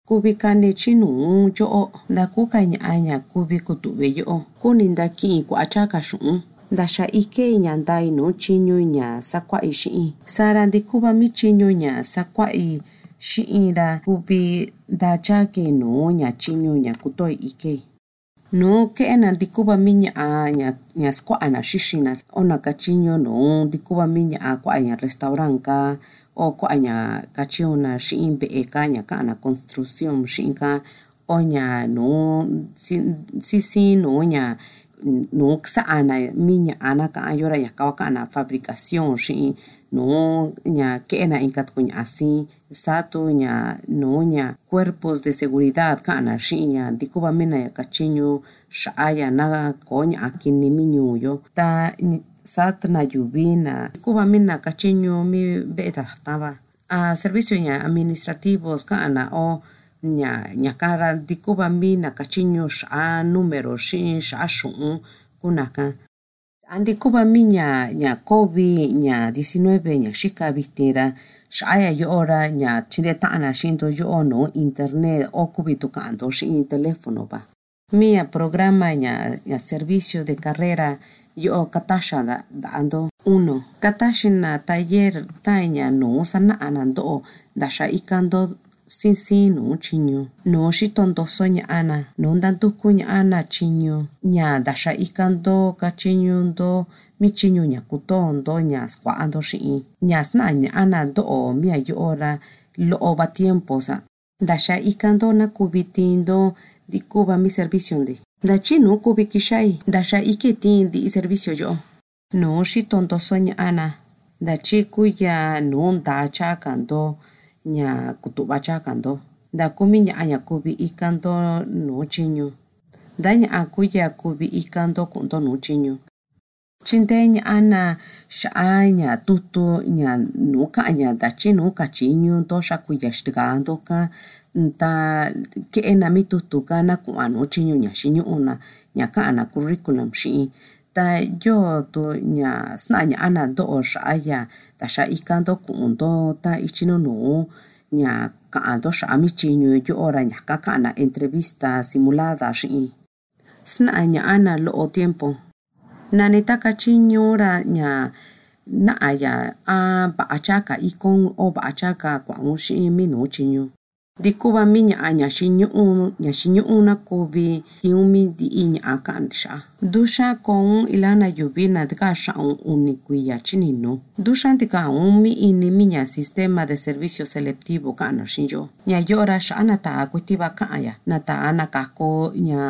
kuvi kane chinu yo'o nda kuka ña kuvi kutuve yo'o kuni ndaki kuacha xu'un ndaxa ike ña ndai nu chiñu ña sakuai xi'in sara ndikuva mi chiñu ña sakuai xi'in ra kuvi ndachake nu ña chiñu ña kutoi ike no ke'ena ndikuva mi ña skua'ana xixina ona kachiñu nu ndikuva mi ña kua'ña restaurant ka o kua'ña kachiuna xi'in ve'e ka ña ka'ana construcción xi'in ka o ña nu si nu ña nu sa'ana mi ña'a na ka'an yora ña ka'ana fabricación xi'in nu ña ke'ena inka tuku ña'a si satu ña nu ña cuerpos de seguridad ka'ana xi'in ña ndikuva mina kachiñu xa'a ya na koo ña'a kini mi ñuu yo ta satna yuvi na ndikuva mina kachiñu mi ve'e tata va servicio ña administrativos ka'ana o ña kara ndikuva mina kachiñu xa'a número xi'in xa'a xu'un kunaka andikuva mi ña COVID ña 19 ña xika vitin ra xa'a ya yo'o ra ña tyinde ta'ana xi'into yo'o nu internet o kuvi tu ka'anto xi'in teléfono va mi programa ña servicio de carrera yo'o kataxa nda'anto 1 kataxina taller ta ña nu sana'ana nto'o ndaxa ikanto sin nu chiñu nu xitontoso ña'ana nu ndantuku ña'ana chiñu ña ndaxa ikanto kachiñunto mi chiñu ña kutonto ña skua'anto xi'in ña sna'a ña'ana nto'o mia yo'o ra lo'o va tiempo sa ndaxa ikanto na kuvi tinto ndikuva mi servicio ndi ndachi nu kuvi kixai ndaxa ike tin ndi servicio yo'o nu xitontoso ña'ana ndachi kuya nu ndacha kanto ña kutuva chakanto ndakumi ña'a ña kuvi ikanto nu chiñu ndaña'a kuya kuvi ikanto kunto nu chiñu chinte ña'ana xa'a ña tutu ña nu ka'ña ndachi nu kachiñu nto xakuya xtikanto ka ta ke'ena mi tutu ka na ku'a nu chiñu ña xiñu'una ña ka'ana curriculum xi'in ta yoo tu ña sna'a ña'ana nto'o xa'a ya ndaxa ikanto ku'unto ta ichinu nu ña ka'anto xa'a mi chiñu yo'o ra ñaka ka'ana entrevista simulada xi'in sna'a ña'ana lo'o tiempo nani ta kachiñu ra ña na'a ya va'a chaka ikon o va'a chaka kua'un xi'in mi nu chiñu ndikuva mi ña'a ña xiñu'u na kuvi tiun mi ndi'i ña'a ka'an xa'a nduxa koun ilana yuvi na tika xa'un 1 kuiya chininu nduxa ntika'un mi ini mi ña sistema de servicio selectivo ka'ana xi'in ña yo'o ra xa'a na ta'a kuitiva ka'an ya na ta'a na kako ña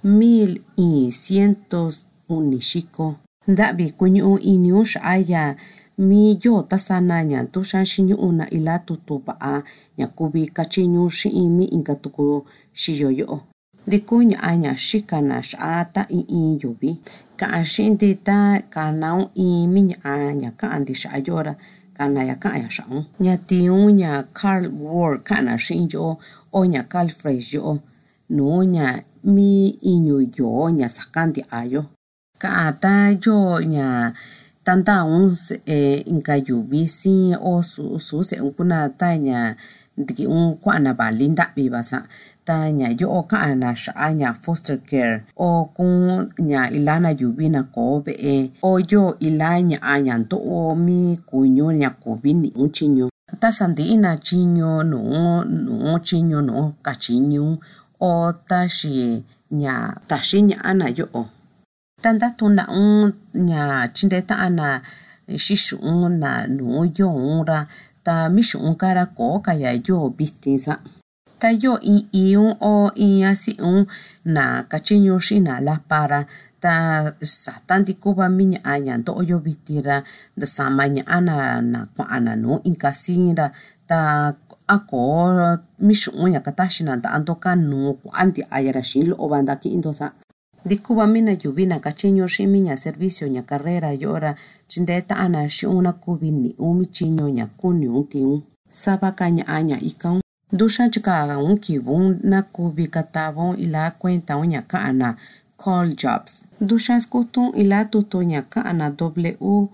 1101 xiko nda'vi kuñu'u iniun xa'a ya mi yoo tasana ña ntuxa xiñu'una ila tutu va'a ña kuvi kachiñu xi'in mi inka tuku xiyo yo'o ndiku ña'a ña xikana xa'a ta in yuvi ka'an xi'in ndi ta kanaun in mi ña'a ña ka'an ndi xa'a yo'o ra kana ya ka'an ya xa'un ña tiun ña Carl Ward ka'ana xi'in yo'o o ña Carl Fresh yo'o nu ña mi iñu yoo ña saka ndi'a yo ka'an ta yoo ña tantaun inka yuvi sin o su se'un kuna ta ña ndiki'un kua'ana vali nda'vi va sa ta ña yo'o ka'ana xa'a ña foster care o kun ña ilana yuvi na koo ve'e o yoo ila ña'a ña nto'o mi kuñu ña kuvi ni'un chiñu ta sandi'ina chiñu nu chiñu nu kachiñu o taxi ña taxi ña'ana yo'o tanda tuna'un ña tyinde ta'ana xixu'un na nu yo'un ra ta mi xu'un kara koo kaya yoo vitin sa ta yoo iun o in asi'un na kachiñu xi'ina lapa ra ta sata ndikuva mi ña'a ña nto'o yo vitin ra ndasama ña'ana na kua'ana nu inka sin ra ta a koo mi xu'un ña kataxina nda'anto kanu ku'a ndi'a ya ra xiin lo'o va ndaki'into sa ndikuva mina yuvi na kachiñu xi'in mi ña servicio ña carrera yo'o ra tyinde ta'ana xi'un na kuvi ni'un mi chiñu ña kuniun tiun sava ka ña'a ña ikaun nduxa tyika'un kivun na kuvi katavun ila cuentaun ña ka'ana call jobs nduxa skutun ila tutu ña ka'ana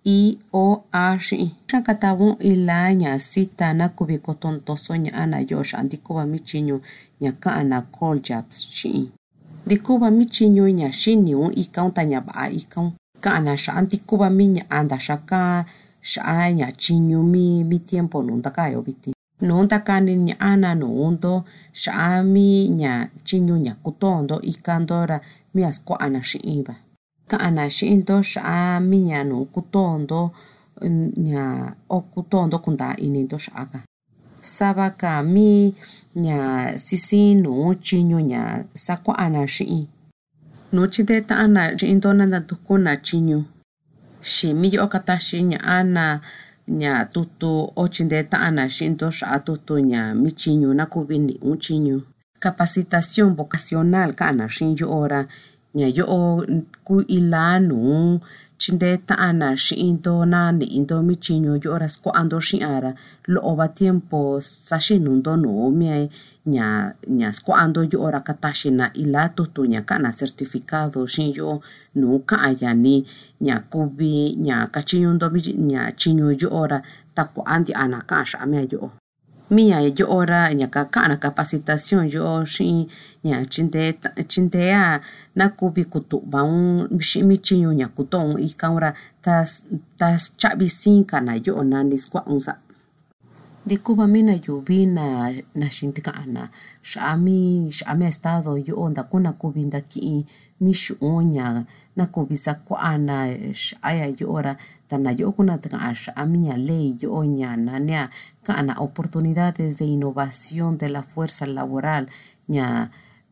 WIOA shi. Shakatabun ila nya sita na kubi kotontoso nya ana yosh andikuba michinyo nya kaana call jobs shi. Dikuba michinyo nya shiniun ikaun tanya ba ikaun. Kaana sha andikuba minya anda shaka sha nya chinyo mi tiempo nundakayo biti. Nunda kani nya ana nundo sha mi nya chinyo nya kutondo ikandora mi asko ana shiiba. Kaana shiindo sha mi nya no kutondo nya o kutondo kunda inindo shaka. Sabaka mi nya sisi no chinyo nya sako ana shii. No chide ta ana shiindo nanda tukuna chinyo. Shi mi yo katashi nya ana nya tutu ochinde ta ana shiindo sha tutu nya mi chinyo na kubini un chinyo. Capacitación vocacional kaana shinyo ora nya yo ku ilanu chinde ta ana shiindo na ni indo mi chinyo yo ora sko ando shiara lo oba tiempo sashinundo no mi nya sko ando yo ora katashi na ila tutu nya kana certificado shinyo no kaaya ni nya kubi nya kachinyundo nya chinyo yo ora tako andi ana kasha mi yo. Mia yo ora nya kana capacitación yo shi nya chindea na kubi kutu baun mi chinyo nya kuton ikaura tas chabi sinka na yo na niskwa unsa. Dikuba mina yubi na shintika ana shami estado yo onda kuna kubi ndaki mi shuonya na kubi sakwa ana aya yo ora tana yo kuna taka shami ley yo nya na kana oportunidades de innovación de la fuerza laboral nya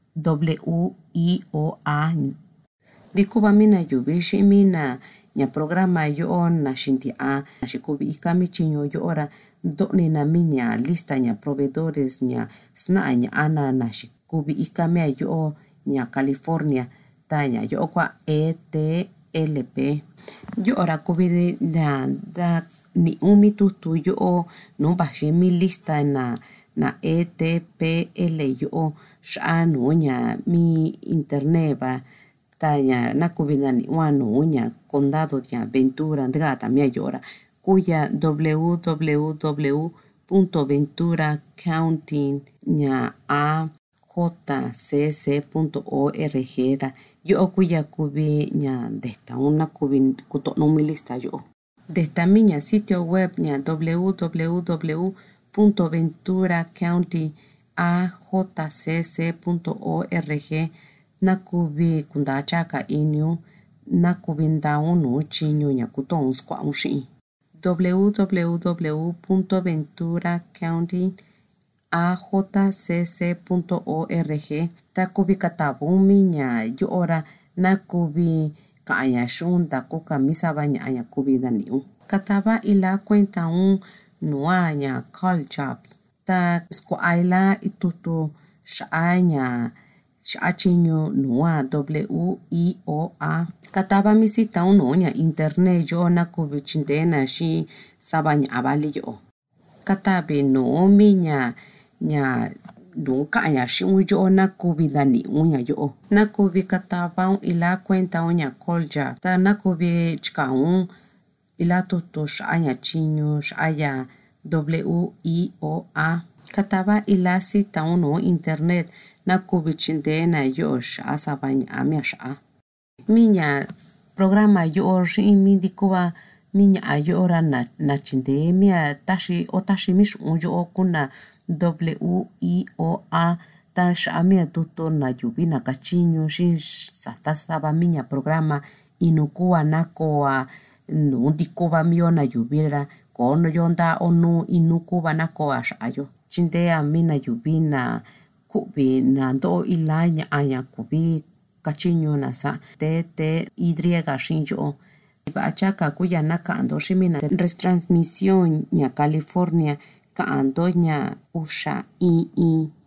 WIOA. Dikuba mina yubi shimina nya programa yo na shintia na shikubi ikami chinyo yo ora doni na minya lista nya proveedores nya sna nya ana na shikubi ikami yo nya California ta nya yo kwa ETLP yo ora kubi da ni umi tutu yo no bashi mi lista na ETPL yo sha no nya mi internet ba tanya na kubina ni wano nya condado nya Ventura ndgata mi ayora kuya www.venturacounty.ajcc.org ra yo kuya kubi nya desta una kubi kuto no mi lista yo desta mi sitio web nya www.venturacountyajcc.org na kubi kunda chaka inyo na kubi ndaunu chinyo nya kuton skwa unshi www.venturacountyajcc.org ta kubi katabumi nya yo ora na kubi kaya shunda kuka misaba nya kubi daniu kataba ila cuenta un nuanya call jobs ta skwa aila itutu shanya Shachinyo noa WIOA kataba misita uno nya internet yo na kubichindena shi sabanya abali yo katabe no minya nya no kaya shi yo na kubidani unya yo na kubi kataba ila cuenta unya kolja ta na kubi chkaun ila toto shaya chinyo shaya WIOA kataba ila sita uno internet na kubichindena yosh asabanya amiasha. Minya programa yosh imindikuwa minya ayora na chinde mia tashi mish unjo kuna WIOA tash amia tuto na yubina kachinyo shi saba minya programa inukuwa nakoa nundikuwa mio na yubira kono yonda onu inukuwa nakoa shayo. Chindea mina yubina kubi na do ilanya aya kubi kachinyo na sa te idriega shinjo bachaka kuya naka ando shimina retransmisión nya California ka ando nya usha i